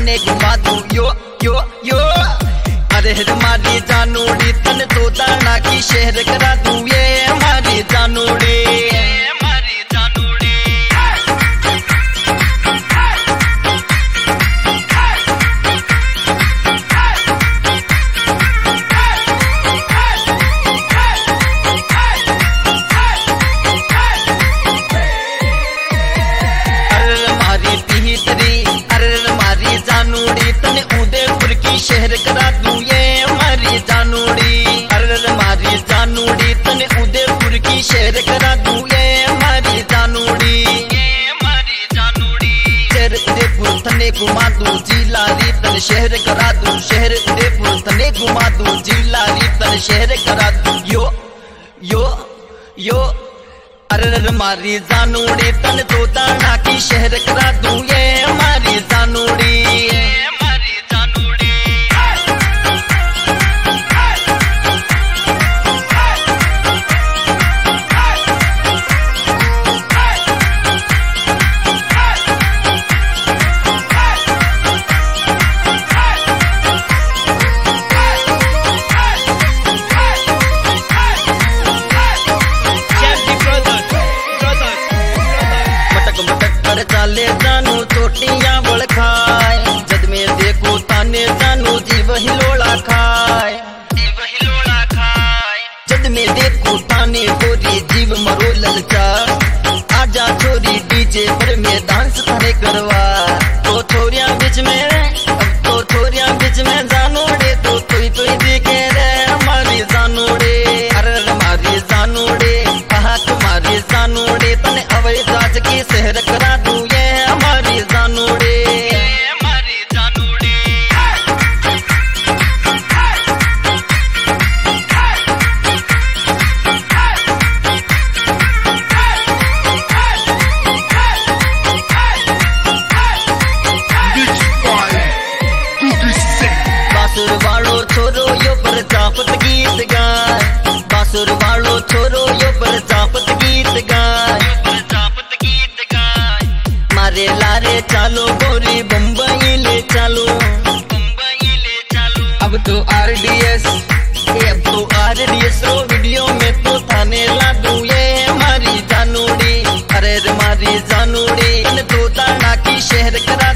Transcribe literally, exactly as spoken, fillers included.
तने घुमा दूं यो यो यो। अरे हमारी जानूड़ी तन तो दाना की शहर करा दूं ये हमारी जानूड़ी। उदयपुर की शहर करा दूं ये हमारी जानूड़ी। अरे हमारी जानूड़ी तने उदयपुर की शहर करा दूं ये हमारी जानूड़ी। शहर उदयपुर तने घुमा दूं जिलारी तन शहर करा दूं। शहर उदयपुर तने घुमा दूं जिलारी तन शहर करा दूं यो यो यो। अरे हमारी जानूड़ी तन तो दाना की शहर करा दूं ये हमारी जानूड़ी। चाले जानू चोटियां बड़ खाए जद में देखो ताने जानू जीव हिलोड़ा खाए। जद में देखो ताने गोरी जीव मरो ललचा। आजा छोरी डीजे पर में डांस थाने करवा। तो छोरिया बीच में अब तो छोरिया बीच में जानूड़े तो तुई तुई देखे रे हमारी जानूड़े। अरे हमारी जानूड़े कहा तुम्हारी जानूड़े तने अवै राज की शहर करा दूं ये हमारी जानूड़े। बासुर वालो छोरो यो पर चापत गीत गाय। बासुर वालो छोरो यो पर चापत गीत गाय। मारे लारे चालो गोरी बम्बई ले चालो। अब तो आरडीएस अब तो आरडीएस रो वीडियो में तो थाने ला दूं ये हमारी जानूड़ी। अरे हमारी जानूड़ी तो दाना की शहर करा